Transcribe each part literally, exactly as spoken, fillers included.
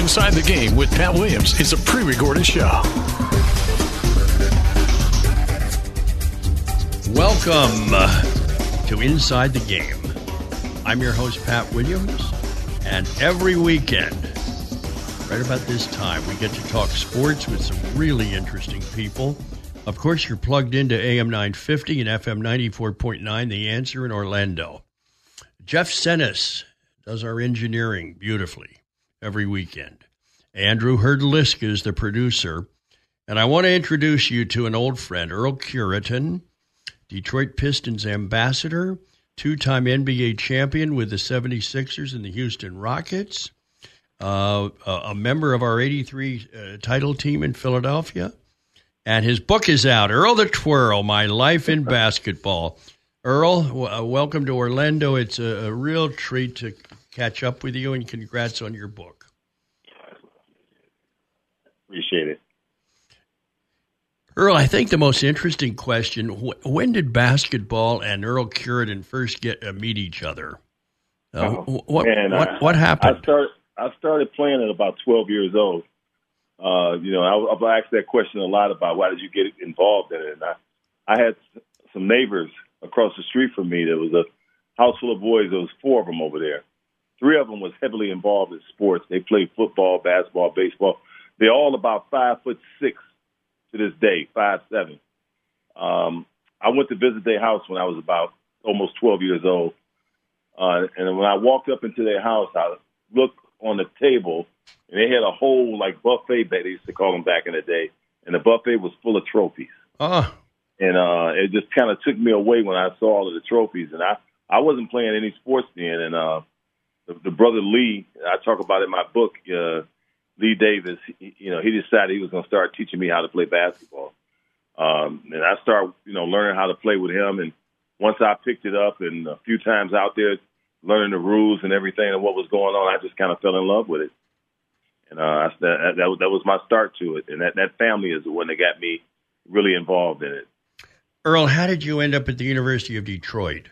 Inside the Game with Pat Williams is a pre-recorded show. Welcome uh, to Inside the Game. I'm your host, Pat Williams, and every weekend, right about this time, we get to talk sports with some really interesting people. Of course, you're plugged into A M nine fifty and F M ninety-four point nine, The Answer in Orlando. Jeff Senes does our engineering beautifully every weekend. Andrew Herdliska is the producer. And I want to introduce you to an old friend, Earl Cureton, Detroit Pistons ambassador, two-time N B A champion with the seventy-sixers and the Houston Rockets, uh, a member of our eighty-three uh, title team in Philadelphia. And his book is out, Earl the Twirl, My Life in Basketball. Earl, w- uh, welcome to Orlando. It's a, a real treat to catch up with you, and congrats on your book. Appreciate it. Earl, I think the most interesting question, wh- when did basketball and Earl Cureton first get uh, meet each other? Uh, oh, what, man, what, I, what happened? I started, I started playing at about twelve years old. Uh, you know, I, I've asked that question a lot about why did you get involved in it. And I, I had some neighbors across the street from me. There was a house full of boys. There was four of them over there. Three of them was heavily involved in sports. They played football, basketball, baseball. They're all about five foot six to this day, five seven. Um, I went to visit their house when I was about almost twelve years old. Uh, and when I walked up into their house, I looked on the table, and they had a whole, like, buffet that they used to call them back in the day. And the buffet was full of trophies. Oh. And uh, it just kind of took me away when I saw all of the trophies. And I, I wasn't playing any sports then. And uh, the, the brother Lee, I talk about in my book, uh, Lee Davis, he, you know, he decided he was going to start teaching me how to play basketball. Um, and I started, you know, learning how to play with him. And once I picked it up and a few times out there, learning the rules and everything and what was going on, I just kind of fell in love with it. And uh, that, that, that was my start to it. And that, that family is the one that got me really involved in it. Earl, how did you end up at the University of Detroit?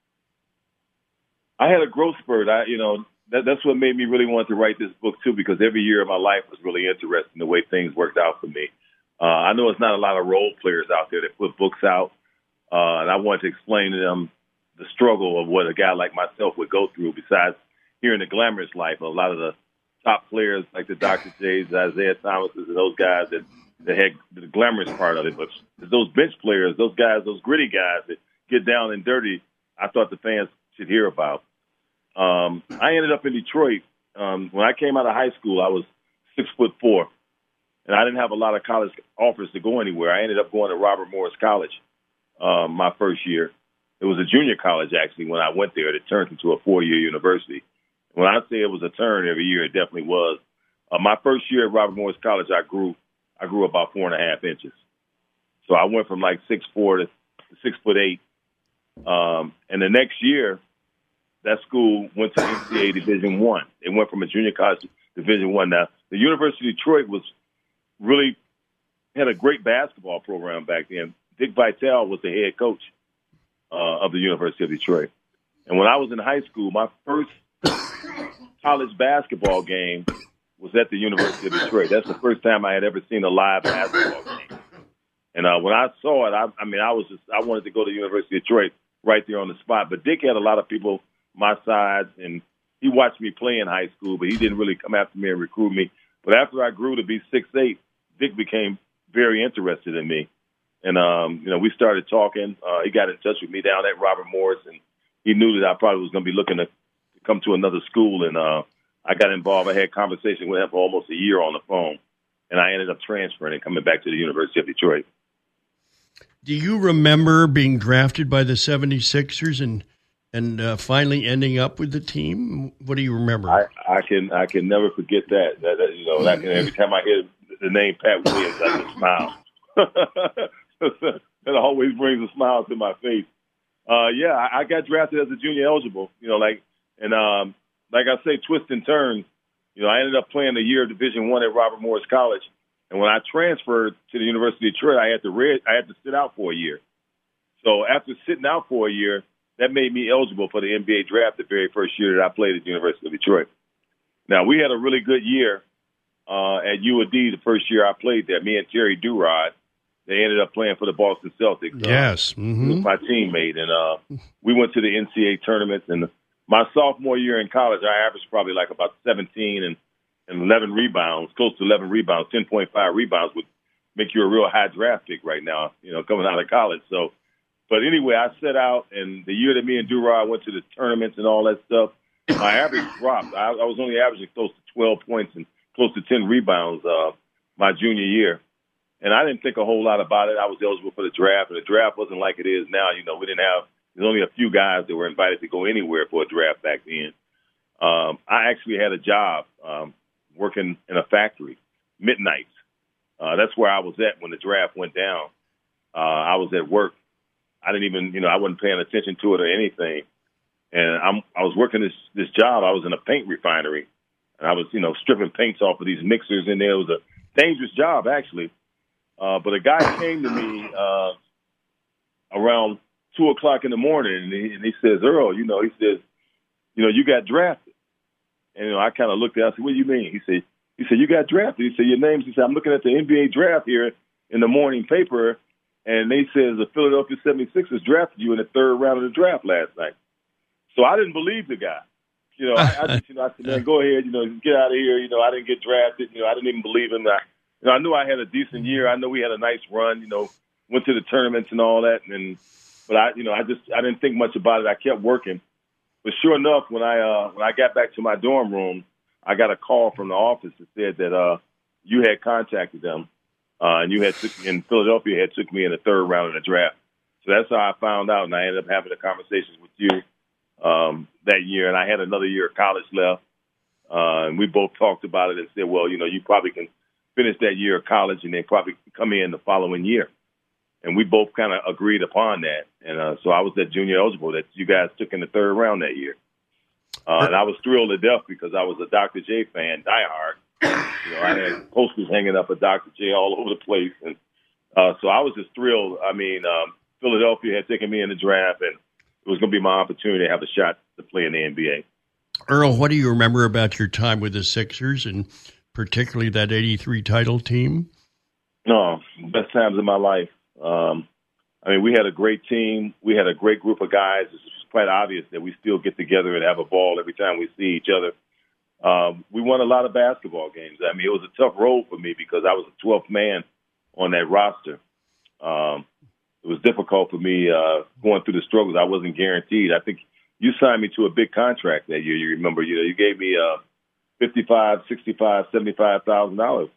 I had a growth spurt. I, you know, that, that's what made me really want to write this book, too, because every year of my life was really interesting, the way things worked out for me. Uh, I know it's not a lot of role players out there that put books out, uh, and I wanted to explain to them the struggle of what a guy like myself would go through besides hearing the glamorous life. A lot of the top players like the Doctor J's, the Isaiah Thomases, and those guys that, that had the glamorous part of it. But those bench players, those guys, those gritty guys that get down and dirty, I thought the fans should hear about. Um, I ended up in Detroit. Um, when I came out of high school, I was six foot four, and I didn't have a lot of college offers to go anywhere. I ended up going to Robert Morris College um, my first year. It was a junior college, actually, when I went there. It turned into a four-year university. When I say it was a turn every year, it definitely was. Uh, my first year at Robert Morris College, I grew I grew about four and a half inches. So I went from like six four to six foot eight. Um, and the next year, that school went to N C A A Division One. It went from a junior college to Division One. Now, the University of Detroit was really had a great basketball program back then. Dick Vitale was the head coach uh, of the University of Detroit. And when I was in high school, my first college basketball game was at the University of Detroit. That's the first time I had ever seen a live basketball game. And uh, when I saw it, I, I mean, I was just I wanted to go to the University of Detroit right there on the spot. But Dick had a lot of people my size, and he watched me play in high school, but he didn't really come after me and recruit me. But after I grew to be six eight, Dick became very interested in me. And, um, you know, we started talking. Uh, he got in touch with me down at Robert Morris, and he knew that I probably was going to be looking to come to another school. And uh, I got involved. I had conversation with him for almost a year on the phone, and I ended up transferring and coming back to the University of Detroit. Do you remember being drafted by the seventy-sixers and and uh, finally ending up with the team? What do you remember? I, I can I can never forget that. that, that you know, that, every time I hear the name Pat Williams, I just smile. That always brings a smile to my face. Uh, yeah, I, I got drafted as a junior eligible. You know, like and um, like I say, twists and turns. You know, I ended up playing a year of Division One at Robert Morris College, and when I transferred to the University of Detroit, I had to read, I had to sit out for a year. So after sitting out for a year, that made me eligible for the N B A draft the very first year that I played at the University of Detroit. Now, we had a really good year uh, at U of D the first year I played there. Me and Terry Durod, they ended up playing for the Boston Celtics. Yes. Uh, mm-hmm. He was my teammate. And uh, we went to the N C double A tournaments. And my sophomore year in college, I averaged probably like about seventeen and, and eleven rebounds, close to eleven rebounds, ten point five rebounds would make you a real high draft pick right now, you know, coming out of college. So, but anyway, I set out, and the year that me and Durod went to the tournaments and all that stuff, my average dropped. I, I was only averaging close to twelve points and close to ten rebounds uh, my junior year. And I didn't think a whole lot about it. I was eligible for the draft, and the draft wasn't like it is now. You know, we didn't have – there's only a few guys that were invited to go anywhere for a draft back then. Um, I actually had a job um, working in a factory, midnights. Uh, that's where I was at when the draft went down. Uh, I was at work. I didn't even, you know, I wasn't paying attention to it or anything. And I'm, I was working this, this job. I was in a paint refinery. And I was, you know, stripping paints off of these mixers in there. It was a dangerous job, actually. Uh, but a guy came to me uh, around two o'clock in the morning, and he, and he says, Earl, you know, he says, you know, you got drafted. And, you know, I kind of looked at him. I said, what do you mean? He said, He said, you got drafted. He said, your name's, he said, I'm looking at the N B A draft here in the morning paper, and they says the Philadelphia seventy-sixers drafted you in the third round of the draft last night. So I didn't believe the guy. You know, I, I just, you know, I said, man, go ahead, you know, get out of here. You know, I didn't get drafted. You know, I didn't even believe him. I, you know, I knew I had a decent year. I know we had a nice run, you know, went to the tournaments and all that. And, but I, you know, I just, I didn't think much about it. I kept working. But sure enough, when I, uh, when I got back to my dorm room, I got a call from the office that said that uh, you had contacted them, uh, and you had took, in Philadelphia had took me in the third round of the draft. So that's how I found out, and I ended up having the conversations with you um, that year. And I had another year of college left, uh, and we both talked about it and said, well, you know, you probably can finish that year of college and then probably come in the following year. And we both kind of agreed upon that. And uh, so I was that junior eligible that you guys took in the third round that year. Uh, and I was thrilled to death because I was a Doctor J fan, diehard. You know, I had posters hanging up of Doctor J all over the place. And uh, so I was just thrilled. I mean, um, Philadelphia had taken me in the draft, and it was going to be my opportunity to have a shot to play in the N B A. Earl, what do you remember about your time with the Sixers and particularly that eighty-three title team? No, best times of my life. Um, I mean, we had a great team. We had a great group of guys. It's quite obvious that we still get together and have a ball every time we see each other. Um, we won a lot of basketball games. I mean, it was a tough road for me because I was the twelfth man on that roster. Um, it was difficult for me uh, going through the struggles. I wasn't guaranteed. I think you signed me to a big contract that year. You remember, you know, you gave me uh, fifty-five, sixty-five, seventy-five thousand dollars,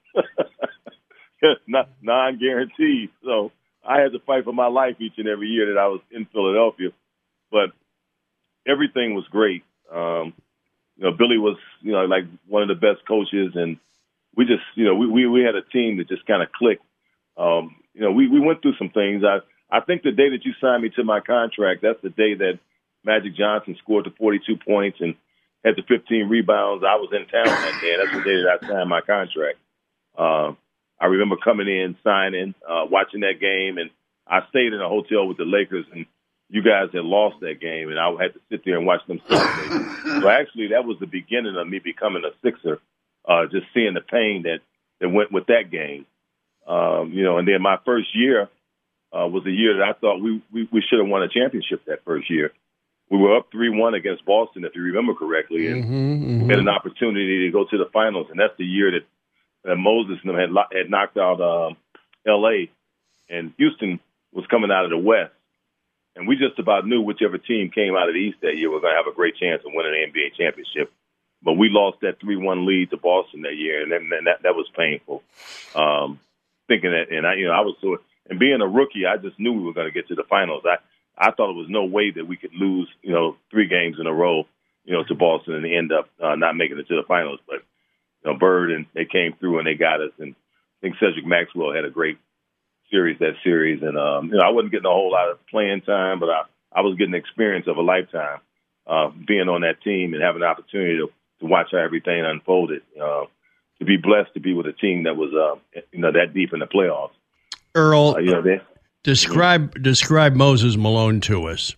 not non-guaranteed. So I had to fight for my life each and every year that I was in Philadelphia. But everything was great. Um, you know, Billy was, you know, like one of the best coaches, and we just, you know, we we, we had a team that just kind of clicked. Um, you know, we, we went through some things. I I think the day that you signed me to my contract, that's the day that Magic Johnson scored the forty-two points and had the fifteen rebounds. I was in town that day. That's the day that I signed my contract. Uh, I remember coming in, signing, uh, watching that game, and I stayed in a hotel with the Lakers, and you guys had lost that game, and I had to sit there and watch them celebrate. So actually, that was the beginning of me becoming a Sixer, uh, just seeing the pain that, that went with that game. Um, you know, and then my first year uh, was a year that I thought we, we, we should have won a championship that first year. We were up three one against Boston, if you remember correctly, and mm-hmm, mm-hmm. we had an opportunity to go to the finals, and that's the year that, that Moses and them had, had knocked out um, L A, and Houston was coming out of the West. And we just about knew whichever team came out of the East that year was going to have a great chance of winning the N B A championship. But we lost that three one lead to Boston that year, and, then, and that that was painful. Um, thinking that, and I, you know, I was so, and being a rookie, I just knew we were going to get to the finals. I, I thought it was no way that we could lose, you know, three games in a row, you know, to Boston and end up uh, not making it to the finals. But you know, Bird and they came through and they got us. And I think Cedric Maxwell had a great series that series, and um, you know, I wasn't getting a whole lot of playing time, but I, I was getting the experience of a lifetime uh, being on that team and having the opportunity to, to watch how everything unfolded. Uh, to be blessed to be with a team that was, uh, you know, that deep in the playoffs. Earl, uh, you know, they, describe mm-hmm. describe Moses Malone to us.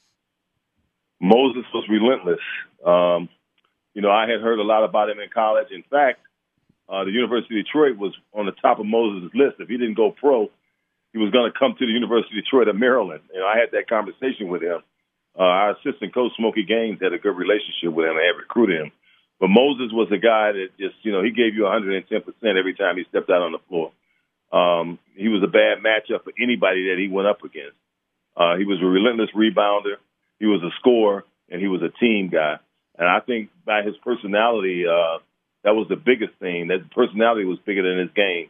Moses was relentless. Um, you know, I had heard a lot about him in college. In fact, uh, the University of Detroit was on the top of Moses' list. If he didn't go pro, he was going to come to the University of Detroit of Maryland. And I had that conversation with him. Uh, our assistant coach, Smokey Gaines, had a good relationship with him and had recruited him. But Moses was a guy that just, you know, he gave you one hundred ten percent every time he stepped out on the floor. Um, he was a bad matchup for anybody that he went up against. Uh, he was a relentless rebounder. He was a scorer, and he was a team guy. And I think by his personality, uh, that was the biggest thing. That personality was bigger than his game.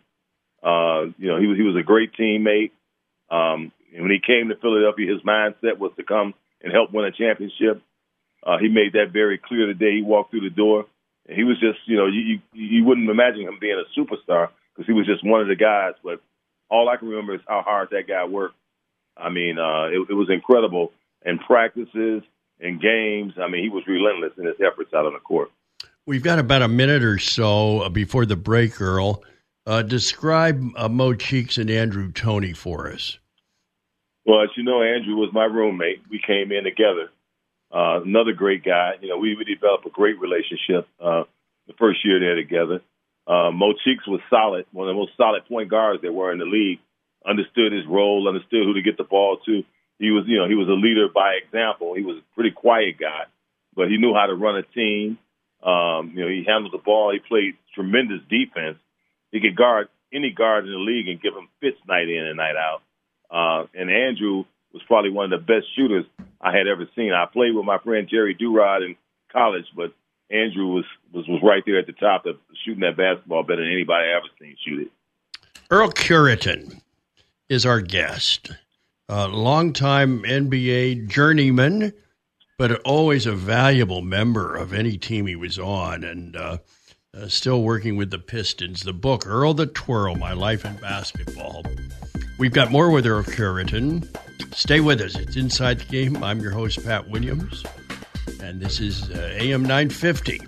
Uh, you know, he was he was a great teammate. Um, and when he came to Philadelphia, his mindset was to come and help win a championship. Uh, he made that very clear the day he walked through the door. And he was just, you know, you, you, you wouldn't imagine him being a superstar because he was just one of the guys. But all I can remember is how hard that guy worked. I mean, uh, it, it was incredible. In practices, in games, I mean, he was relentless in his efforts out on the court. We've got about a minute or so before the break, Earl. Uh, describe uh, Mo Cheeks and Andrew Toney for us. Well, as you know, Andrew was my roommate. We came in together. Uh, another great guy. You know, we, we developed a great relationship uh, the first year there together. Uh, Mo Cheeks was solid, one of the most solid point guards that were in the league. Understood his role, understood who to get the ball to. He was, you know, he was a leader by example. He was a pretty quiet guy, but he knew how to run a team. Um, you know, he handled the ball. He played tremendous defense. He could guard any guard in the league and give him fits night in and night out. Uh, and Andrew was probably one of the best shooters I had ever seen. I played with my friend Jerry Durod in college, but Andrew was, was, was right there at the top of shooting that basketball better than anybody I ever seen shoot it. Earl Cureton is our guest. A longtime N B A journeyman, but always a valuable member of any team he was on, and uh, uh, still working with the Pistons. The book, Earl the Twirl, My Life in Basketball. We've got more with Earl Cureton. Stay with us. It's Inside the Game. I'm your host, Pat Williams, and this is uh, A M nine fifty.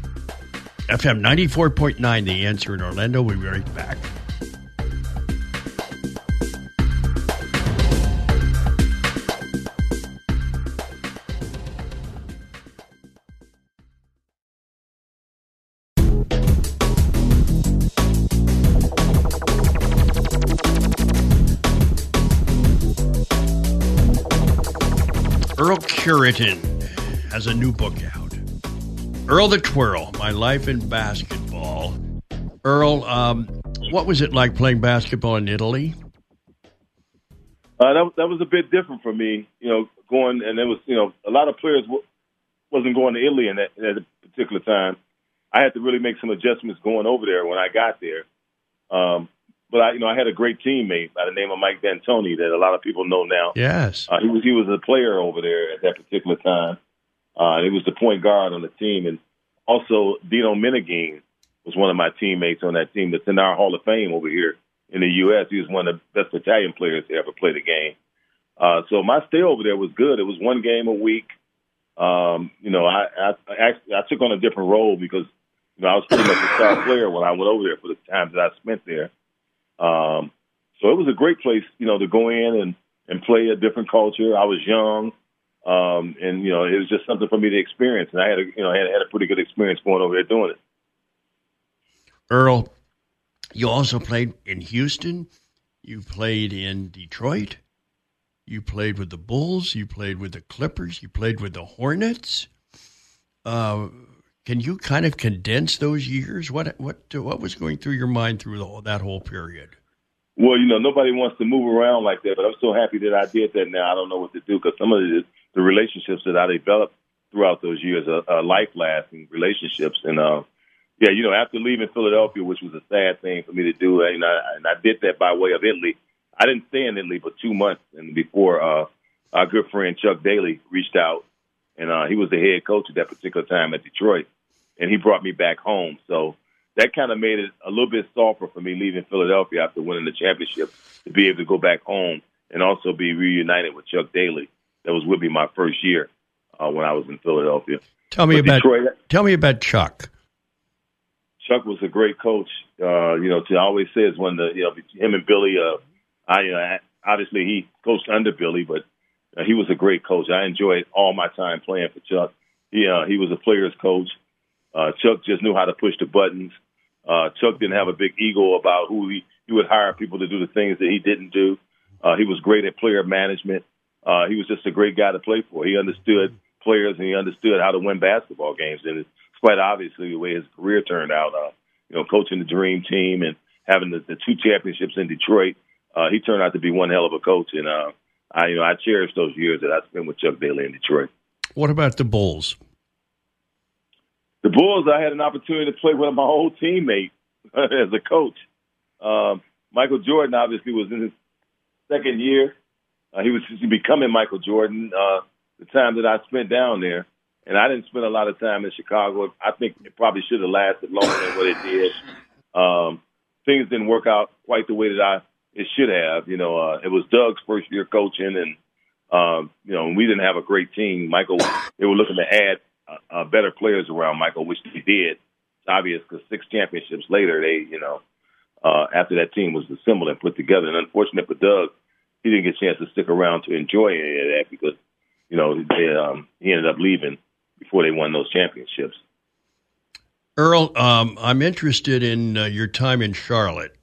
F M ninety-four point nine, The Answer in Orlando. We'll be right back. Earl Cureton has a new book out. Earl the Twirl, My Life in Basketball. Earl, um, what was it like playing basketball in Italy? Uh, that, that was a bit different for me, you know, going, and there was, you know, a lot of players w- wasn't going to Italy in that, at a particular time. I had to really make some adjustments going over there when I got there. Um, But I, you know, I had a great teammate by the name of Mike D'Antoni that a lot of people know now. Yes, uh, he was he was a player over there at that particular time. Uh, he was the point guard on the team, and also Dino Meneghin was one of my teammates on that team that's in our Hall of Fame over here in the U S He was one of the best Italian players to ever play the game. Uh, so my stay over there was good. It was one game a week. Um, you know, I, I I actually I took on a different role because you know I was pretty much a star player when I went over there for the times that I spent there. Um, so it was a great place, you know, to go in and, and play a different culture. I was young, um, and, you know, it was just something for me to experience. And I had a, you know, had, had a pretty good experience going over there doing it. Earl, you also played in Houston. You played in Detroit. You played with the Bulls. You played with the Clippers. You played with the Hornets. Uh, Can you kind of condense those years? What what what was going through your mind through the whole, that whole period? Well, you know, nobody wants to move around like that, but I'm so happy that I did that now. I don't know what to do because some of the, the relationships that I developed throughout those years are, are life-lasting relationships. And, uh, yeah, you know, after leaving Philadelphia, which was a sad thing for me to do, and I, and I did that by way of Italy. I didn't stay in Italy for two months, and before uh, our good friend Chuck Daly reached out, and uh, he was the head coach at that particular time at Detroit. And he brought me back home. So that kind of made it a little bit softer for me leaving Philadelphia after winning the championship to be able to go back home and also be reunited with Chuck Daly. That was with me my first year uh, when I was in Philadelphia. Tell me but about Detroit, tell me about Chuck. Chuck was a great coach. Uh, you know, to always says when the you know him and Billy. Uh, I you know, obviously he coached under Billy, but uh, he was a great coach. I enjoyed all my time playing for Chuck. He uh, he was a player's coach. Uh, Chuck just knew how to push the buttons. Uh, Chuck didn't have a big ego about who he, he would hire people to do the things that he didn't do. Uh, he was great at player management. Uh, he was just a great guy to play for. He understood players and he understood how to win basketball games. And it's quite obviously the way his career turned out, uh, you know, coaching the Dream Team and having the, the two championships in Detroit. Uh, he turned out to be one hell of a coach. And, uh, I, you know, I cherish those years that I spent with Chuck Daly in Detroit. What about the Bulls? The Bulls, I had an opportunity to play with my old teammate as a coach. Um, Michael Jordan obviously was in his second year. Uh, he was becoming Michael Jordan uh, the time that I spent down there. And I didn't spend a lot of time in Chicago. I think it probably should have lasted longer than what it did. Um, things didn't work out quite the way that I it should have. You know, uh, it was Doug's first year coaching, and um, you know, we didn't have a great team. Michael, they were looking to add uh, uh, better players around Michael, which they did. It's obvious because six championships later, they, you know, uh, after that team was assembled and put together. And unfortunate for Doug, he didn't get a chance to stick around to enjoy any of that because, you know, they, um, he ended up leaving before they won those championships. Earl, um, I'm interested in uh, your time in Charlotte.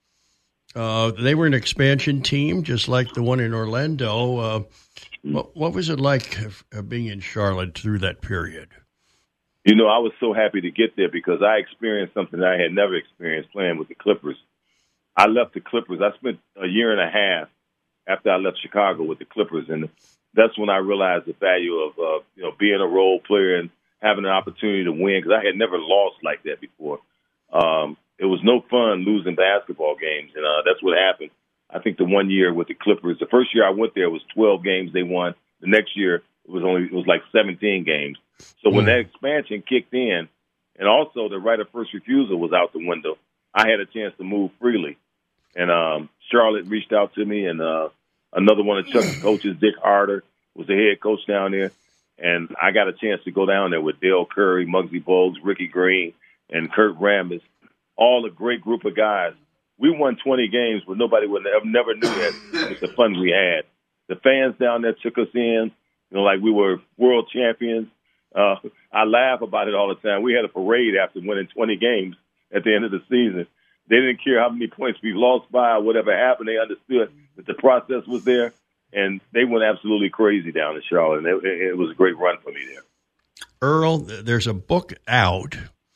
Uh, they were an expansion team, just like the one in Orlando. Uh, what, what was it like uh, being in Charlotte through that period? You know, I was so happy to get there because I experienced something that I had never experienced playing with the Clippers. I left the Clippers. I spent a year and a half after I left Chicago with the Clippers, and that's when I realized the value of, uh, you know, being a role player and having an opportunity to win because I had never lost like that before. Um, it was no fun losing basketball games, and uh, that's what happened. I think the one year with the Clippers, the first year I went there was twelve games they won. The next year it was only it was like seventeen games. So when that expansion kicked in, and also the right of first refusal was out the window, I had a chance to move freely. And um, Charlotte reached out to me, and uh, another one of Chuck's coaches, Dick Harder, was the head coach down there. And I got a chance to go down there with Dale Curry, Muggsy Bogues, Ricky Green, and Kurt Rambis, all a great group of guys. We won twenty games, but nobody would have never knew that with the fun we had. The fans down there took us in, you know, like we were world champions. Uh, I laugh about it all the time. We had a parade after winning twenty games at the end of the season. They didn't care how many points we lost by or whatever happened. They understood that the process was there, and they went absolutely crazy down in Charlotte. And it, it was a great run for me there. Earl, there's a book out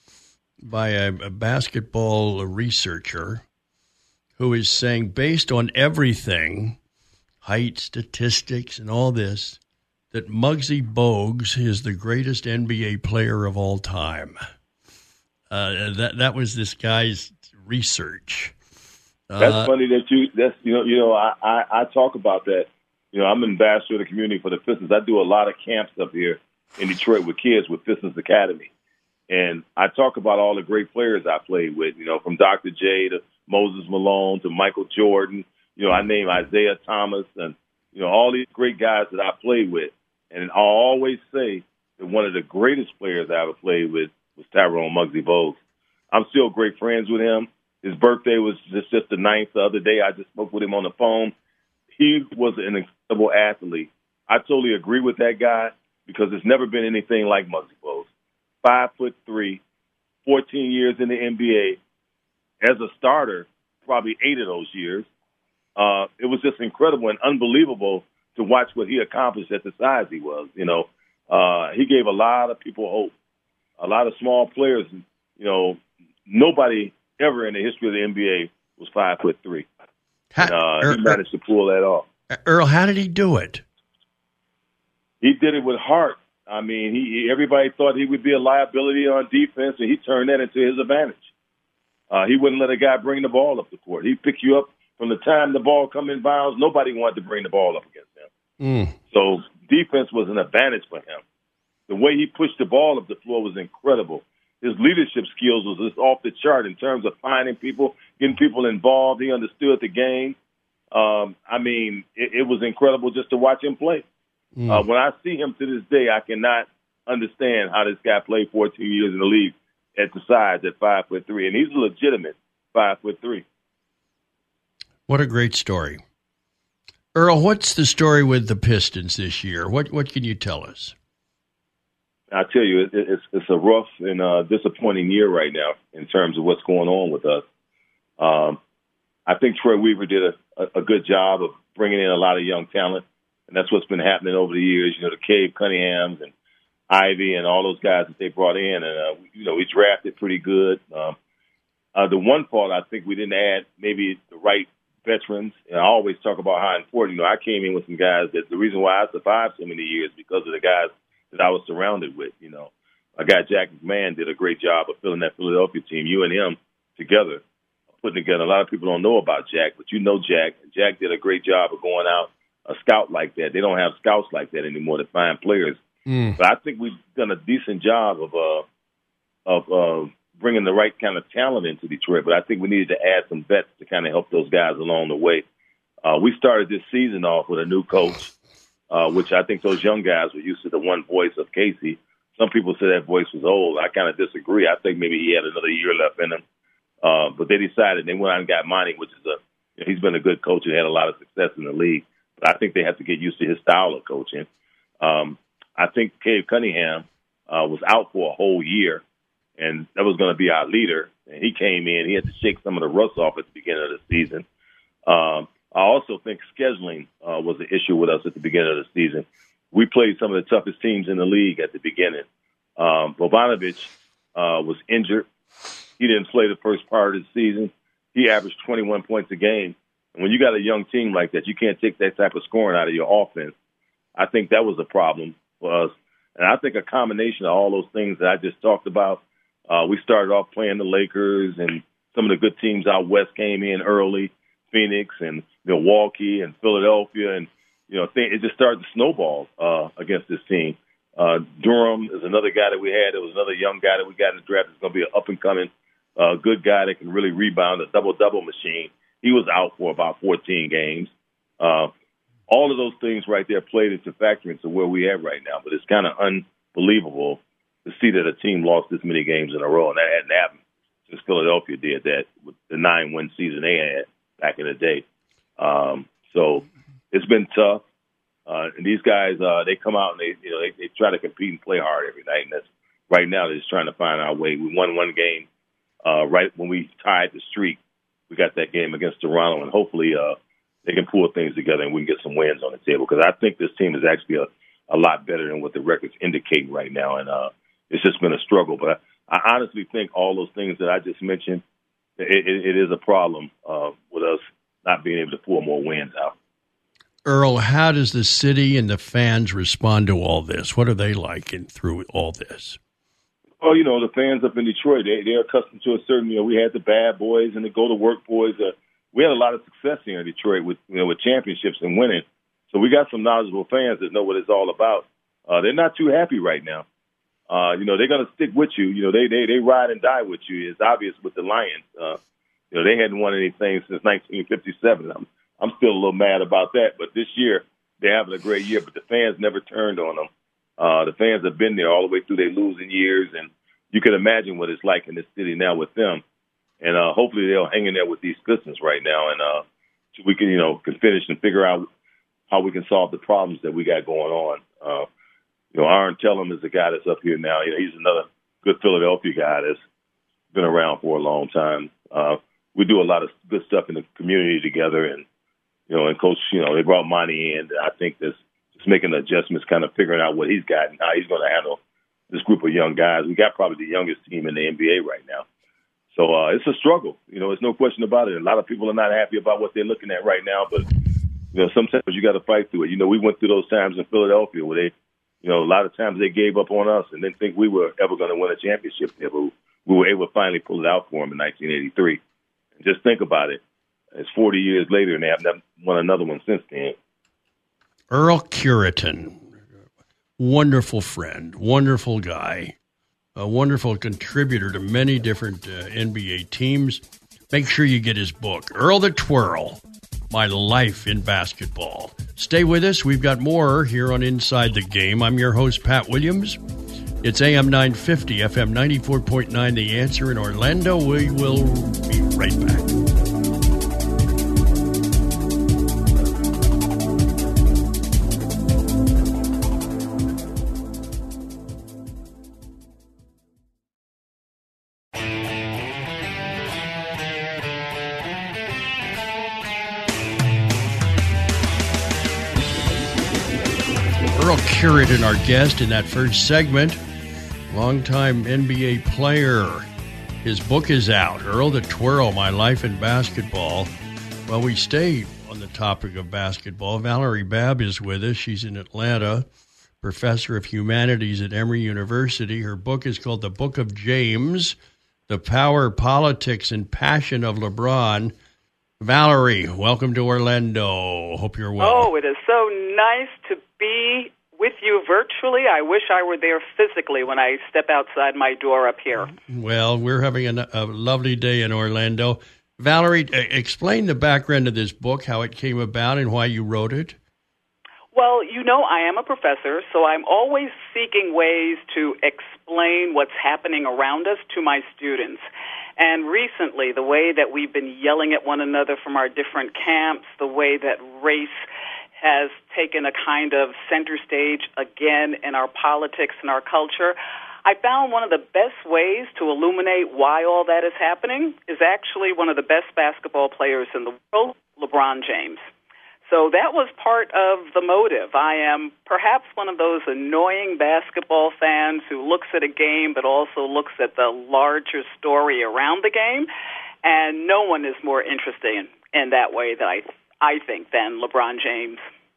by a, a basketball researcher who is saying, based on everything, height, statistics, and all this, that Muggsy Bogues is the greatest N B A player of all time. Uh, that that was this guy's research. Uh, that's funny that you. That's you know you know I, I I talk about that. You know, I'm an ambassador of the community for the Pistons. I do a lot of camps up here in Detroit with kids with Pistons Academy, and I talk about all the great players I played with. You know, from Doctor J to Moses Malone to Michael Jordan. You know, I name Isaiah Thomas and you know all these great guys that I played with. And I'll always say that one of the greatest players I ever played with was Tyrone Muggsy Bogues. I'm still great friends with him. His birthday was just, just the ninth the other day. I just spoke with him on the phone. He was an incredible athlete. I totally agree with that guy because there's never been anything like Muggsy Bogues. Five foot three, fourteen years in the N B A. As a starter, probably eight of those years. Uh, it was just incredible and unbelievable to watch what he accomplished at the size he was. You know, uh, he gave a lot of people hope. A lot of small players, you know, nobody ever in the history of the N B A was five foot three. How, and, uh, er, he managed to pull that off. Earl, how did he do it? He did it with heart. I mean, he, he everybody thought he would be a liability on defense, and he turned that into his advantage. Uh, he wouldn't let a guy bring the ball up the court. He'd pick you up from the time the ball come in bounds. Nobody wanted to bring the ball up against him. Mm. So defense was an advantage for him. The way he pushed the ball up the floor was incredible. His leadership skills was just off the chart in terms of finding people, getting people involved. He understood the game. Um, I mean, it, it was incredible just to watch him play. Mm. Uh, when I see him to this day, I cannot understand how this guy played fourteen years in the league at the size at five foot three, and he's a legitimate five foot three. What a great story. Earl, what's the story with the Pistons this year? What what can you tell us? I tell you, it, it's it's a rough and uh, disappointing year right now in terms of what's going on with us. Um, I think Troy Weaver did a, a, a good job of bringing in a lot of young talent, and that's what's been happening over the years. You know, the Cade Cunninghams and Ivy and all those guys that they brought in, and uh, you know, we drafted pretty good. Um, uh, the one part I think we didn't add maybe the right veterans. And I always talk about how important. You know, I came in with some guys that the reason why I survived so many years because of the guys that I was surrounded with. You know, my guy Jack McMahon did a great job of filling that Philadelphia team. You and him together, putting together. A lot of people don't know about Jack, but you know Jack. Jack did a great job of going out a scout like that. They don't have scouts like that anymore to find players. Mm. But I think we've done a decent job of uh, of uh, bringing the right kind of talent into Detroit. But I think we needed to add some vets to kind of help those guys along the way. Uh, we started this season off with a new coach, uh, which I think those young guys were used to the one voice of Casey. Some people say that voice was old. I kind of disagree. I think maybe he had another year left in him. Uh, but they decided they went out and got Monty, which is a you know, he's been a good coach and had a lot of success in the league. But I think they have to get used to his style of coaching. Um, I think Cade Cunningham uh, was out for a whole year, and that was going to be our leader. And he came in. He had to shake some of the rust off at the beginning of the season. Um, I also think scheduling uh, was an issue with us at the beginning of the season. We played some of the toughest teams in the league at the beginning. Um, Bogdanovich uh, was injured. He didn't play the first part of the season. He averaged twenty-one points a game. And when you got a young team like that, you can't take that type of scoring out of your offense. I think that was a problem for us. And I think a combination of all those things that I just talked about, uh, we started off playing the Lakers, and some of the good teams out west came in early, Phoenix and Milwaukee and Philadelphia. And, you know, it just started to snowball uh, against this team. Uh, Durham is another guy that we had. There was another young guy that we got in the draft. It's going to be an up-and-coming uh, good guy that can really rebound, a double-double machine. He was out for about fourteen games. Uh, all of those things right there played into factor into where we are right now. But it's kind of unbelievable to see that a team lost this many games in a row, and that hadn't happened since Philadelphia did that with the nine-win season they had back in the day. Um, so it's been tough. Uh, and these guys, uh, they come out and they, you know, they, they try to compete and play hard every night. And that's right now they're just trying to find our way. We won one game uh, right when we tied the streak. We got that game against Toronto, and hopefully uh, they can pull things together and we can get some wins on the table. Because I think this team is actually a, a lot better than what the records indicate right now. And uh, it's just been a struggle. But I, I honestly think all those things that I just mentioned, it, it, it is a problem uh, with us not being able to pull more wins out. Earl, how does the city and the fans respond to all this? What are they like in, through all this? Oh, you know, the fans up in Detroit, they, they're accustomed to a certain, you know, we had the bad boys and the go-to-work boys. Uh, we had a lot of success here in Detroit with, you know, with championships and winning. So we got some knowledgeable fans that know what it's all about. Uh, they're not too happy right now. Uh, you know, they're going to stick with you. You know, they, they, they ride and die with you. It's obvious with the Lions. Uh, you know, they hadn't won anything since nineteen fifty-seven. I'm, I'm still a little mad about that. But this year, they're having a great year. But the fans never turned on them. Uh, the fans have been there all the way through their losing years. And you can imagine what it's like in this city now with them. And uh, hopefully they'll hang in there with these Pistons right now. And uh, so we can, you know, can finish and figure out how we can solve the problems that we got going on. Uh, you know, Aaron Tellum is the guy that's up here now. You know, he's another good Philadelphia guy that's been around for a long time. Uh, we do a lot of good stuff in the community together. And, you know, and Coach, you know, they brought Monty in. I think that's just making adjustments, kind of figuring out what he's got and how he's going to handle this group of young guys. We got probably the youngest team in the N B A right now. So uh, it's a struggle. You know, there's no question about it. A lot of people are not happy about what they're looking at right now, but, you know, sometimes you got to fight through it. You know, we went through those times in Philadelphia where they, you know, a lot of times they gave up on us and didn't think we were ever going to win a championship there, but we were able to finally pull it out for them in nineteen eighty-three. And just think about it. It's forty years later, and they have never won another one since then. Earl Cureton, wonderful friend, wonderful guy, a wonderful contributor to many different uh, N B A teams. Make sure you get his book, Earl the Twirl, My Life in Basketball. Stay with us. We've got more here on Inside the Game. I'm your host, Pat Williams. It's A M nine fifty, F M ninety-four point nine, The Answer in Orlando. We will be right back. Earl Cureton, our guest in that first segment, longtime N B A player. His book is out, Earl the Twirl, My Life in Basketball. Well, we stay on the topic of basketball. Valerie Babb is with us. She's in Atlanta, professor of humanities at Emory University. Her book is called The Book of James, The Power, Politics, and Passion of LeBron. Valerie, welcome to Orlando. Hope you're well. Oh, it is so nice to be with you virtually. I wish I were there physically when I step outside my door up here. Well, we're having a, a lovely day in Orlando. Valerie, explain the background of this book, how it came about, and why you wrote it. Well, you know, I am a professor, so I'm always seeking ways to explain what's happening around us to my students. And recently, the way that we've been yelling at one another from our different camps, the way that race has taken a kind of center stage again in our politics and our culture, I found one of the best ways to illuminate why all that is happening is actually one of the best basketball players in the world, LeBron James. So that was part of the motive. I am perhaps one of those annoying basketball fans who looks at a game but also looks at the larger story around the game, and no one is more interesting in that way that I I think than LeBron James.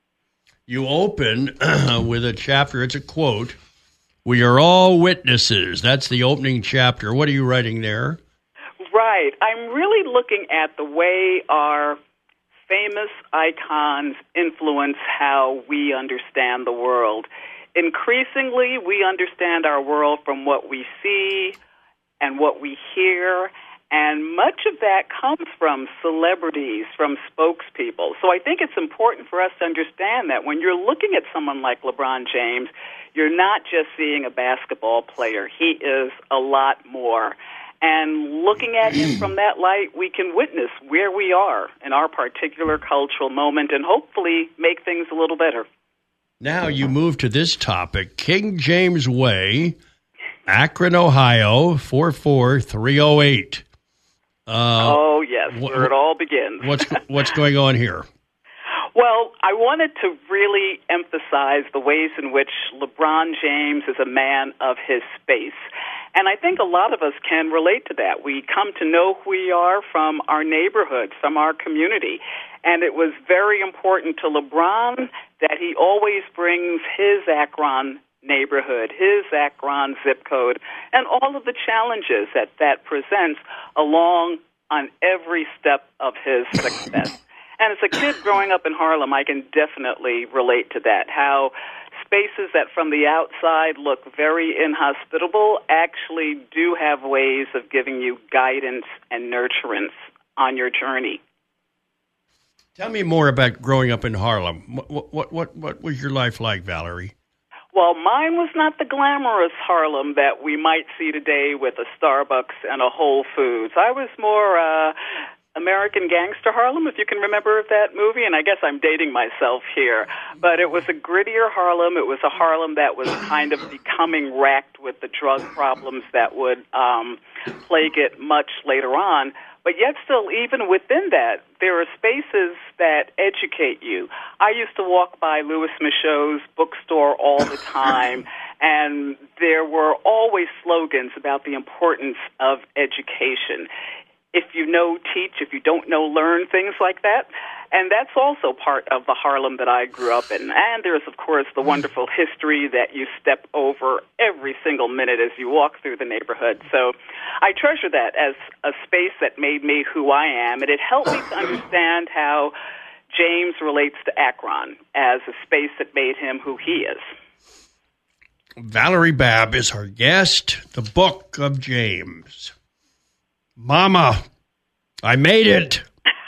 You open with a chapter, it's a quote, "We are all witnesses." That's the opening chapter. What are you writing there? Right. I'm really looking at the way our famous icons influence how we understand the world. Increasingly, we understand our world from what we see and what we hear, and much of that comes from celebrities, from spokespeople. So I think it's important for us to understand that when you're looking at someone like LeBron James, you're not just seeing a basketball player. He is a lot more. And looking at him from that light, we can witness where we are in our particular cultural moment and hopefully make things a little better. Now you move to this topic, King James Way, Akron, Ohio, four four three oh eight. Uh, oh, yes, wh- where it all begins. what's what's going on here? Well, I wanted to really emphasize the ways in which LeBron James is a man of his space. And I think a lot of us can relate to that. We come to know who we are from our neighborhoods, from our community. And it was very important to LeBron that he always brings his Akron neighborhood, his Akron zip code, and all of the challenges that that presents along on every step of his success. And as a kid growing up in Harlem, I can definitely relate to that, how spaces that from the outside look very inhospitable actually do have ways of giving you guidance and nurturance on your journey. Tell me more about growing up in Harlem. What what what, what was your life like, Valerie? Well, mine was not the glamorous Harlem that we might see today with a Starbucks and a Whole Foods. I was more uh, American Gangster Harlem, if you can remember that movie, and I guess I'm dating myself here. But it was a grittier Harlem. It was a Harlem that was kind of becoming racked with the drug problems that would um, plague it much later on. But yet still, even within that, there are spaces that educate you. I used to walk by Louis Michaud's bookstore all the time, and there were always slogans about the importance of education. If you know, teach. If you don't know, learn, things like that. And that's also part of the Harlem that I grew up in. And there's, of course, the wonderful history that you step over every single minute as you walk through the neighborhood. So I treasure that as a space that made me who I am. And it helped me to understand how James relates to Akron as a space that made him who he is. Valerie Babb is our guest, The Book of James. Mama, I made it.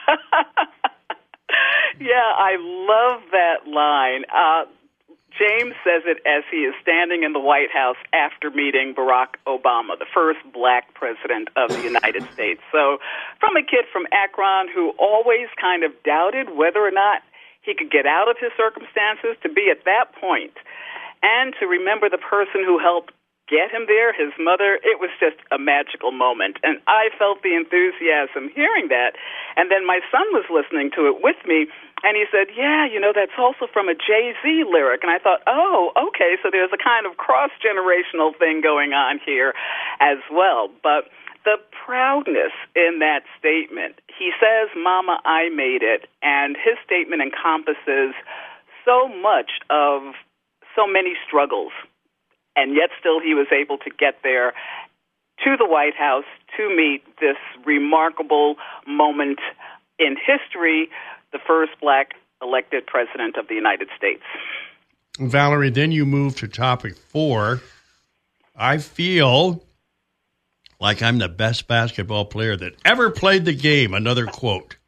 Yeah, I love that line. Uh, James says it as he is standing in the White House after meeting Barack Obama, the first black president of the United States. So from a kid from Akron who always kind of doubted whether or not he could get out of his circumstances, to be at that point and to remember the person who helped get him there, his mother, it was just a magical moment. And I felt the enthusiasm hearing that. And then my son was listening to it with me, and he said, yeah, you know, that's also from a Jay-Z lyric. And I thought, oh, okay, so there's a kind of cross-generational thing going on here as well. But the proudness in that statement, he says, Mama, I made it, and his statement encompasses so much of so many struggles, and yet still he was able to get there to the White House to meet this remarkable moment in history, the first black elected president of the United States. Valerie, then you move to topic four. I feel like I'm the best basketball player that ever played the game, another quote.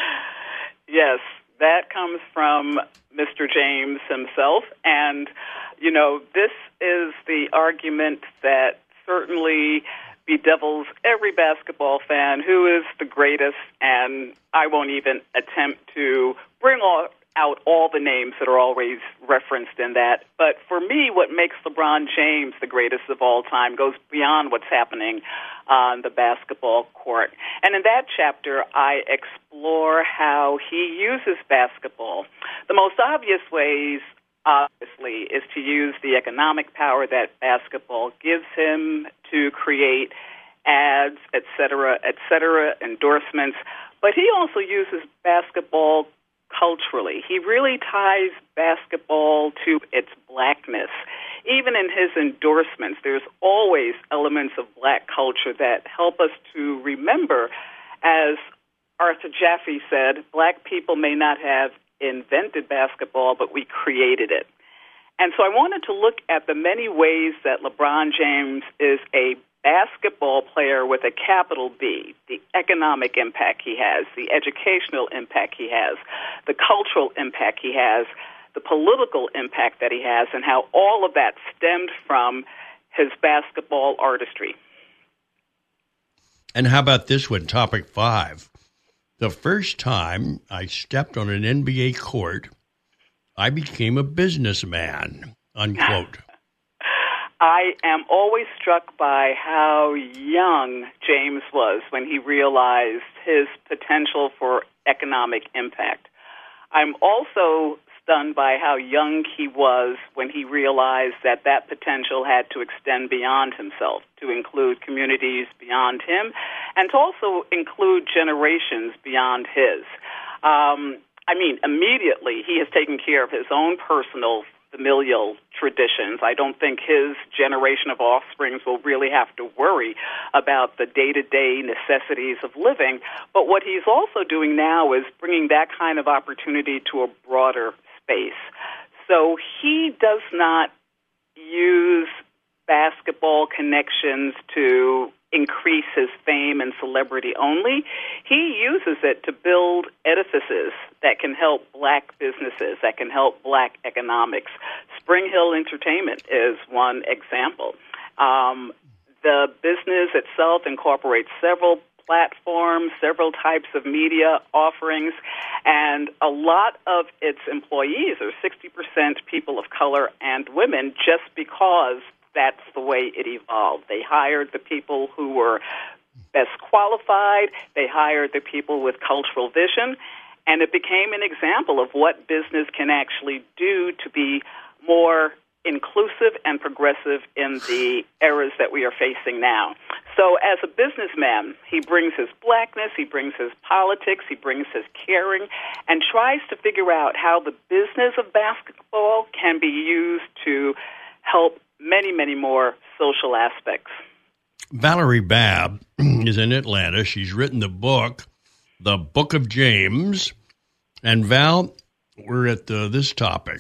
Yes, that comes from Mister James himself. And, you know, this is the argument that certainly bedevils every basketball fan, who is the greatest, and I won't even attempt to bring all, out all the names that are always referenced in that. But for me, what makes LeBron James the greatest of all time goes beyond what's happening on the basketball court. And in that chapter, I explore how he uses basketball. The most obvious ways, obviously, is to use the economic power that basketball gives him to create ads, et cetera, et cetera, endorsements. But he also uses basketball culturally. He really ties basketball to its blackness. Even in his endorsements, there's always elements of black culture that help us to remember, as Arthur Jaffe said, black people may not have invented basketball, but we created it. And so I wanted to look at the many ways that LeBron James is a basketball player with a capital B, the economic impact he has, the educational impact he has, the cultural impact he has, the political impact that he has, and how all of that stemmed from his basketball artistry. And how about this one, topic five? The first time I stepped on an N B A court, I became a businessman, unquote. I am always struck by how young James was when he realized his potential for economic impact. I'm also stunned by how young he was when he realized that that potential had to extend beyond himself, to include communities beyond him, and to also include generations beyond his. Um, I mean, immediately he has taken care of his own personal familial traditions. I don't think his generation of offsprings will really have to worry about the day-to-day necessities of living. But what he's also doing now is bringing that kind of opportunity to a broader space. So he does not use basketball connections to increase his fame and celebrity only. He uses it to build edifices that can help black businesses, that can help black economics. Spring Hill Entertainment is one example. Um, the business itself incorporates several platforms, several types of media offerings, and a lot of its employees are sixty percent people of color and women, just because that's the way it evolved. They hired the people who were best qualified. They hired the people with cultural vision. And it became an example of what business can actually do to be more inclusive and progressive in the eras that we are facing now. So as a businessman, he brings his blackness, he brings his politics, he brings his caring, and tries to figure out how the business of basketball can be used to help many, many more social aspects. Valerie Babb is in Atlanta. She's written the book, The Book of James. And Val, we're at the, this topic.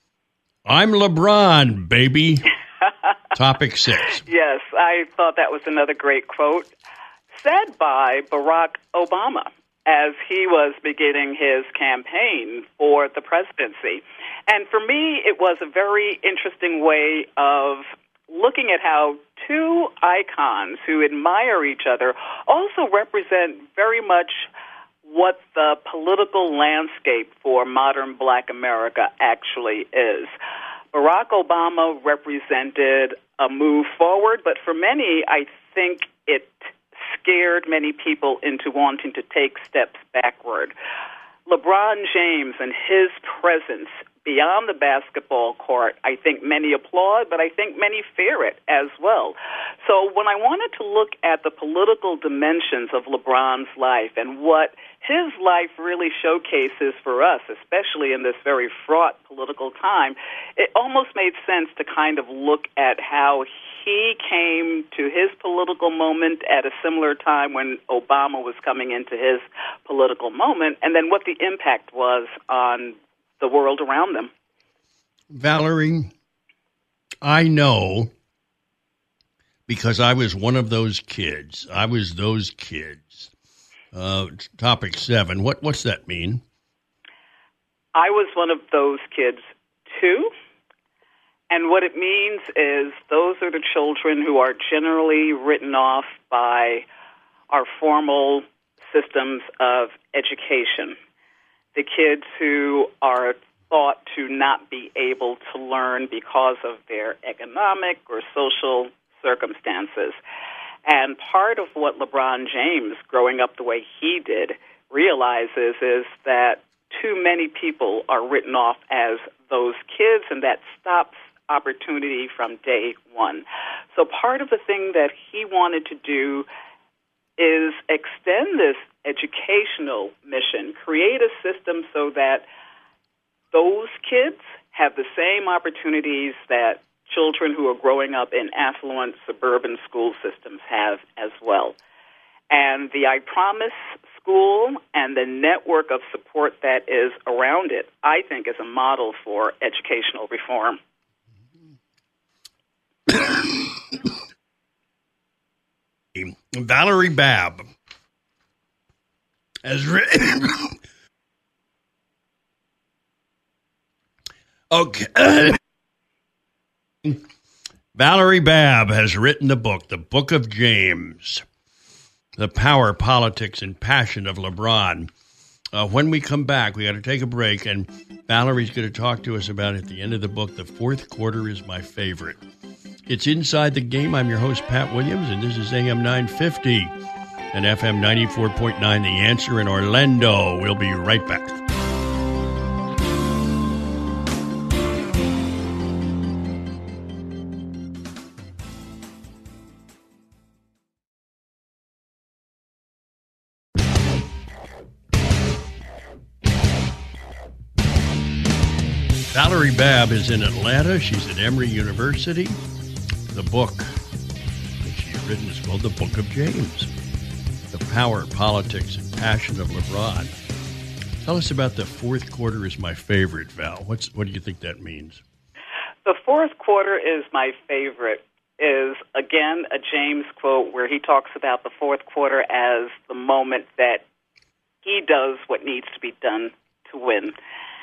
I'm LeBron, baby. Topic six. Yes, I thought that was another great quote said by Barack Obama as he was beginning his campaign for the presidency. And for me, it was a very interesting way of looking at how two icons who admire each other also represent very much what the political landscape for modern black America actually is. Barack Obama represented a move forward, but for many, I think it scared many people into wanting to take steps backward. LeBron James and his presence beyond the basketball court, I think many applaud, but I think many fear it as well. So when I wanted to look at the political dimensions of LeBron's life and what his life really showcases for us, especially in this very fraught political time, it almost made sense to kind of look at how he came to his political moment at a similar time when Obama was coming into his political moment, and then what the impact was on the world around them. Valerie, I know because I was one of those kids. I was those kids. Uh, topic seven. What what's that mean? I was one of those kids too. And what it means is those are the children who are generally written off by our formal systems of education. The kids who are thought to not be able to learn because of their economic or social circumstances. And part of what LeBron James, growing up the way he did, realizes is that too many people are written off as those kids, and that stops opportunity from day one. So part of the thing that he wanted to do is extend this educational mission, create a system so that those kids have the same opportunities that children who are growing up in affluent suburban school systems have as well. And the I Promise school and the network of support that is around it, I think, is a model for educational reform. Valerie Babb has written. okay. Valerie Babb has written the book, The Book of James, The Power, Politics, and Passion of LeBron. Uh, when we come back, we got to take a break, and Valerie's going to talk to us about, at the end of the book, the fourth quarter is my favorite. It's Inside the Game. I'm your host, Pat Williams, and this is A M nine fifty and F M ninety-four point nine, The Answer in Orlando. We'll be right back. Valerie Babb is in Atlanta. She's at Emory University. The book that she's written is called The Book of James, The Power, Politics, and Passion of LeBron. Tell us about the fourth quarter is my favorite, Val. What's What do you think that means? The fourth quarter is my favorite is, again, a James quote where he talks about the fourth quarter as the moment that he does what needs to be done to win.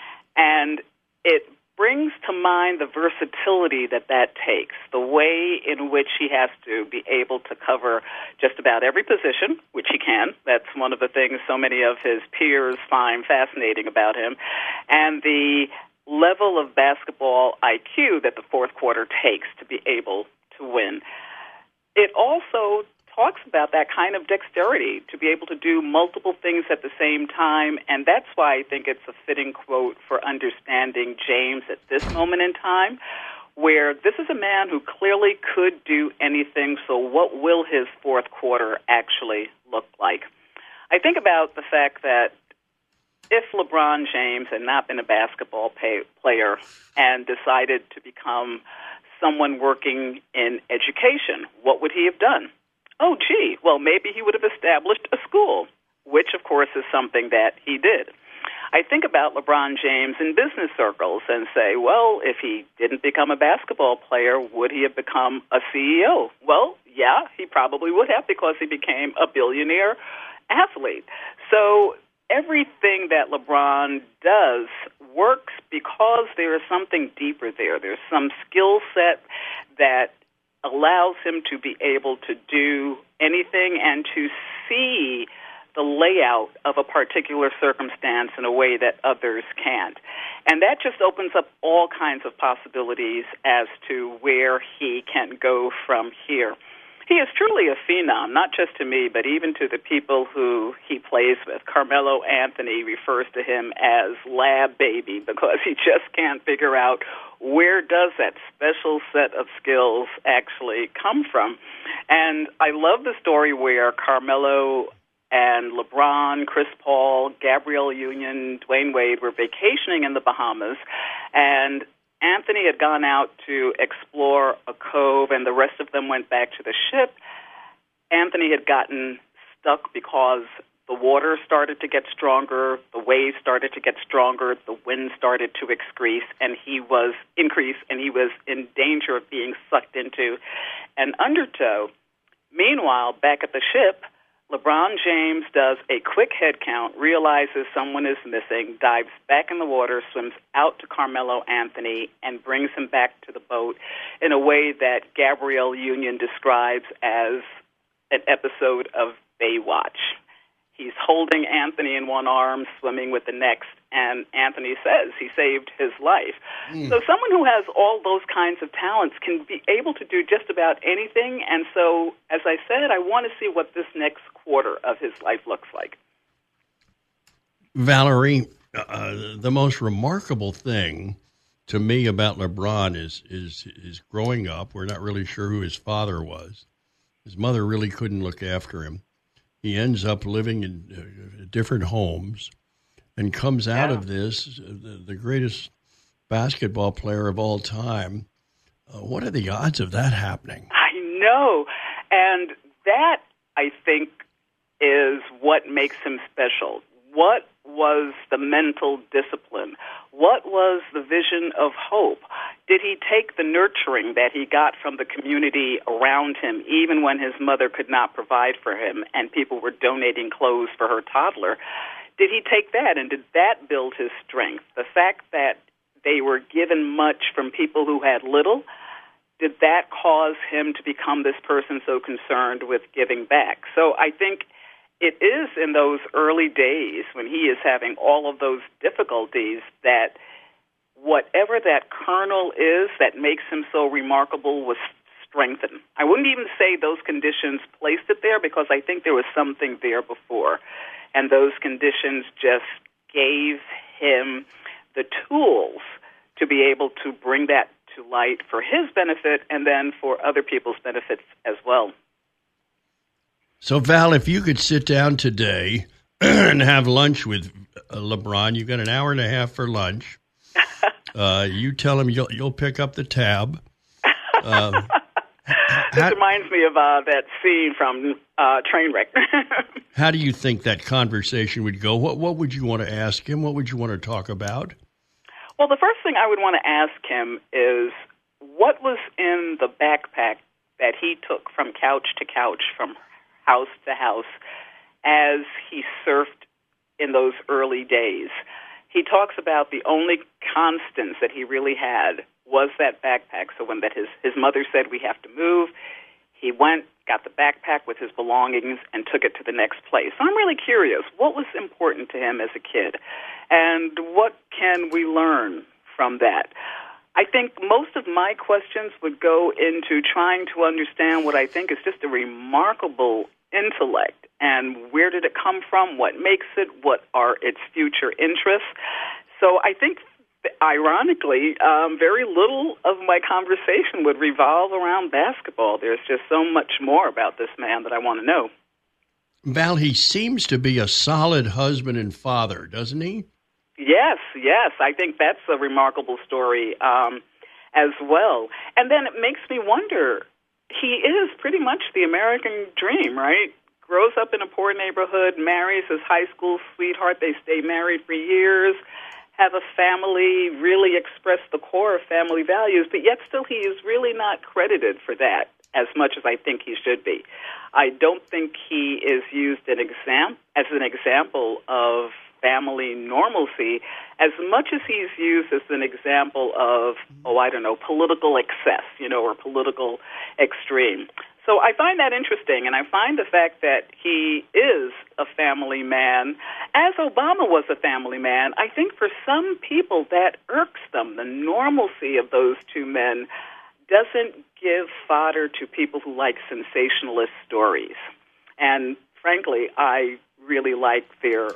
And it brings to mind the versatility that that takes, the way in which he has to be able to cover just about every position, which he can. That's one of the things so many of his peers find fascinating about him, and the level of basketball I Q that the fourth quarter takes to be able to win. It also talks about that kind of dexterity, to be able to do multiple things at the same time, and that's why I think it's a fitting quote for understanding James at this moment in time, where this is a man who clearly could do anything, so what will his fourth quarter actually look like? I think about the fact that if LeBron James had not been a basketball pay- player and decided to become someone working in education, what would he have done? Oh, gee, well, maybe he would have established a school, which, of course, is something that he did. I think about LeBron James in business circles and say, well, if he didn't become a basketball player, would he have become a C E O? Well, yeah, he probably would have, because he became a billionaire athlete. So everything that LeBron does works because there is something deeper there. There's some skill set that allows him to be able to do anything and to see the layout of a particular circumstance in a way that others can't. And that just opens up all kinds of possibilities as to where he can go from here. He is truly a phenom, not just to me, but even to the people who he plays with. Carmelo Anthony refers to him as Lab Baby because he just can't figure out where does that special set of skills actually come from. And I love the story where Carmelo and LeBron, Chris Paul, Gabrielle Union, Dwayne Wade were vacationing in the Bahamas, and Anthony had gone out to explore a cove, and the rest of them went back to the ship. Anthony had gotten stuck because the water started to get stronger, the waves started to get stronger, the wind started to increase, and he was increase, and he was in danger of being sucked into an undertow. Meanwhile, back at the ship, LeBron James does a quick head count, realizes someone is missing, dives back in the water, swims out to Carmelo Anthony, and brings him back to the boat in a way that Gabrielle Union describes as an episode of Baywatch. He's holding Anthony in one arm, swimming with the next, and Anthony says he saved his life. Mm. So someone who has all those kinds of talents can be able to do just about anything, and so, as I said, I want to see what this next quarter of his life looks like. Valerie, uh, the most remarkable thing to me about LeBron is, is, is growing up. We're not really sure who his father was. His mother really couldn't look after him. He ends up living in uh, different homes and comes out yeah. of this uh, the, the greatest basketball player of all time. Uh, what are the odds of that happening? I know. And that, I think, is what makes him special. What was the mental discipline? What was the vision of hope? Did he take the nurturing that he got from the community around him, even when his mother could not provide for him and people were donating clothes for her toddler? Did he take that, and did that build his strength? The fact that they were given much from people who had little, did that cause him to become this person so concerned with giving back? So I think it is in those early days when he is having all of those difficulties that whatever that kernel is that makes him so remarkable was strengthened. I wouldn't even say those conditions placed it there because I think there was something there before. And those conditions just gave him the tools to be able to bring that to light for his benefit and then for other people's benefits as well. So, Val, if you could sit down today and have lunch with uh, LeBron, you've got an hour and a half for lunch. Uh, you tell him you'll, you'll pick up the tab. Uh, this how, reminds me of uh, that scene from uh, Trainwreck. How do you think that conversation would go? What What would you want to ask him? What would you want to talk about? Well, the first thing I would want to ask him is what was in the backpack that he took from couch to couch, from house to house, as he surfed in those early days. He talks about the only constants that he really had was that backpack. So when that his, his mother said, we have to move, he went, got the backpack with his belongings, and took it to the next place. So I'm really curious, what was important to him as a kid? And what can we learn from that? I think most of my questions would go into trying to understand what I think is just a remarkable intellect, and where did it come from, what makes it, what are its future interests. So I think, ironically, um, very little of my conversation would revolve around basketball. There's just so much more about this man that I want to know. Val, he seems to be a solid husband and father, doesn't he? Yes, yes. I think that's a remarkable story um, as well. And then it makes me wonder, he is pretty much the American dream, right? Grows up in a poor neighborhood, marries his high school sweetheart, they stay married for years, have a family, really express the core of family values, but yet still he is really not credited for that as much as I think he should be. I don't think he is used an exam- as an example of family normalcy as much as he's used as an example of, oh, I don't know, political excess, you know, or political extreme. So I find that interesting, and I find the fact that he is a family man, as Obama was a family man. I think for some people that irks them. The normalcy of those two men doesn't give fodder to people who like sensationalist stories. And frankly, I really like their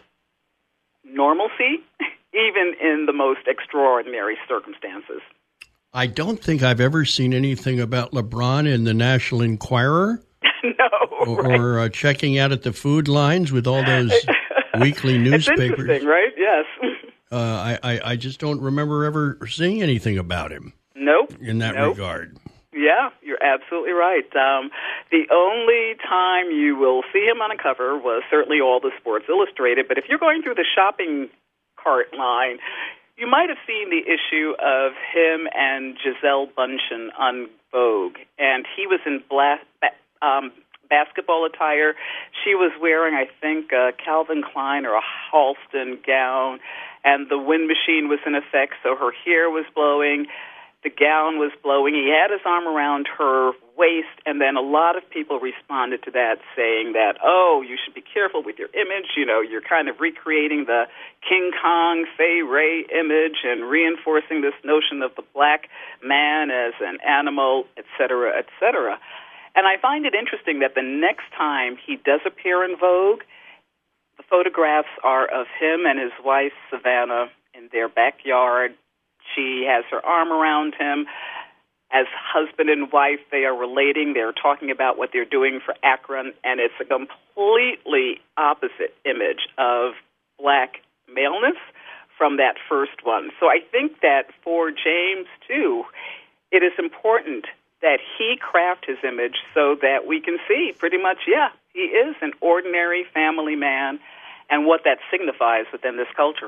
normalcy, even in the most extraordinary circumstances. I don't think I've ever seen anything about LeBron in the National Enquirer. no, Or, right. or uh, checking out at the food lines with all those weekly newspapers. It's interesting, right? Yes. uh, I, I, I just don't remember ever seeing anything about him. Nope. In that nope. regard. Yeah, you're absolutely right. Um, the only time you will see him on a cover was certainly all the Sports Illustrated, but if you're going through the shopping cart line, you might have seen the issue of him and Gisele Bündchen on Vogue, and he was in black, um, basketball attire. She was wearing, I think, a Calvin Klein or a Halston gown, and the wind machine was in effect, so her hair was blowing. The gown was blowing. He had his arm around her waist, and then a lot of people responded to that saying that, oh, you should be careful with your image. You know, you're kind of recreating the King Kong, Fay Ray image and reinforcing this notion of the black man as an animal, et cetera, et cetera. And I find it interesting that the next time he does appear in Vogue, the photographs are of him and his wife, Savannah, in their backyard. She has her arm around him. As husband and wife, they are relating. They're talking about what they're doing for Akron, and it's a completely opposite image of black maleness from that first one. So I think that for James, too, it is important that he craft his image so that we can see pretty much, yeah, he is an ordinary family man and what that signifies within this culture.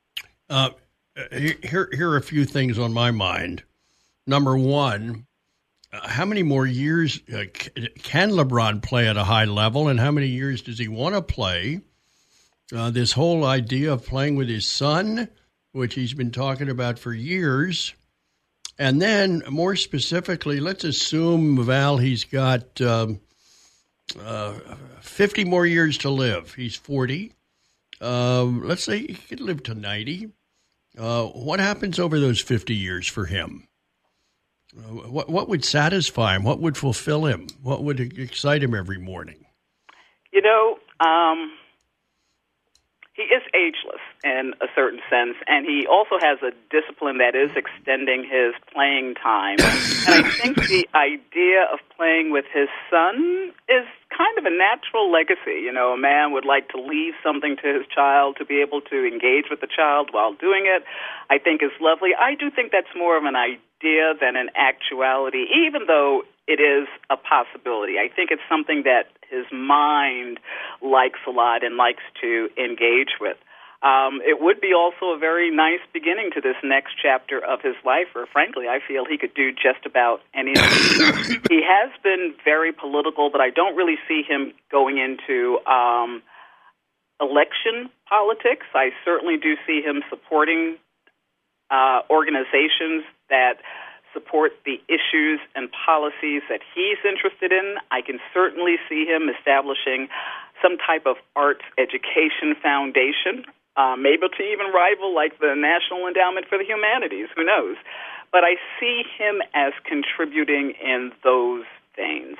Uh Here, here are a few things on my mind. Number one, uh, how many more years uh, c- can LeBron play at a high level, and how many years does he want to play? Uh, this whole idea of playing with his son, which he's been talking about for years. And then, more specifically, let's assume, Val, he's got um, uh, fifty more years to live. He's forty. Uh, let's say he could live to ninety. Uh, what happens over those fifty years for him? Uh, what what would satisfy him? What would fulfill him? What would excite him every morning? You know, um, he is ageless in a certain sense, and he also has a discipline that is extending his playing time. And I think the idea of playing with his son is kind of a natural legacy. You know, a man would like to leave something to his child, to be able to engage with the child while doing it, I think is lovely. I do think that's more of an idea than an actuality, even though it is a possibility. I think it's something that his mind likes a lot and likes to engage with. Um, it would be also a very nice beginning to this next chapter of his life, or frankly, I feel he could do just about anything. He has been very political, but I don't really see him going into um, election politics. I certainly do see him supporting uh, organizations that support the issues and policies that he's interested in. I can certainly see him establishing some type of arts education foundation, uh, maybe to even rival like the National Endowment for the Humanities, who knows. But I see him as contributing in those things.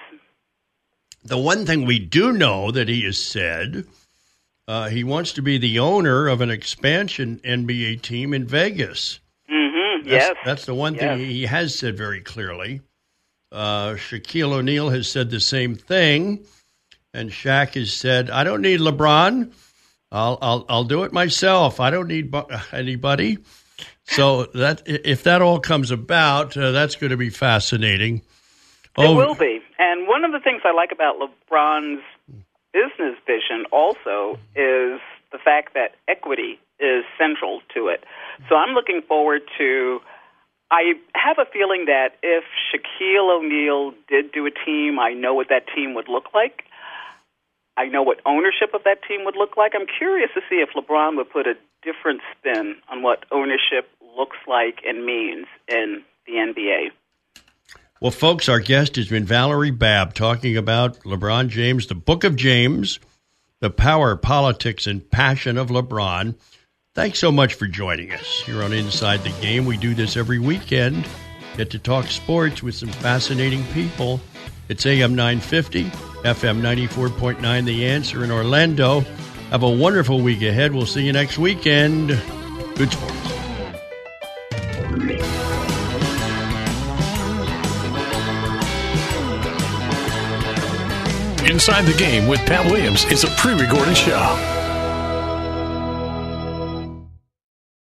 The one thing we do know that he has said, uh, he wants to be the owner of an expansion N B A team in Vegas. Mm-hmm. That's, Yes. That's the one yes. thing he has said very clearly. Uh, Shaquille O'Neal has said the same thing. And Shaq has said, I don't need LeBron. I'll I'll I'll do it myself. I don't need bu- anybody. So that if that all comes about, uh, that's going to be fascinating. Oh, it will be. And one of the things I like about LeBron's business vision also is the fact that equity is central to it. So I'm looking forward to, I have a feeling that if Shaquille O'Neal did do a team, I know what that team would look like. I know what ownership of that team would look like. I'm curious to see if LeBron would put a different spin on what ownership looks like and means in the N B A. Well, folks, our guest has been Valerie Babb talking about LeBron James, the Book of James, the power, politics, and passion of LeBron. Thanks so much for joining us here on Inside the Game. We do this every weekend. Get to talk sports with some fascinating people. It's A M nine fifty, F M ninety-four point nine, The Answer in Orlando. Have a wonderful week ahead. We'll see you next weekend. Good sports. Inside the Game with Pat Williams is a pre-recorded show.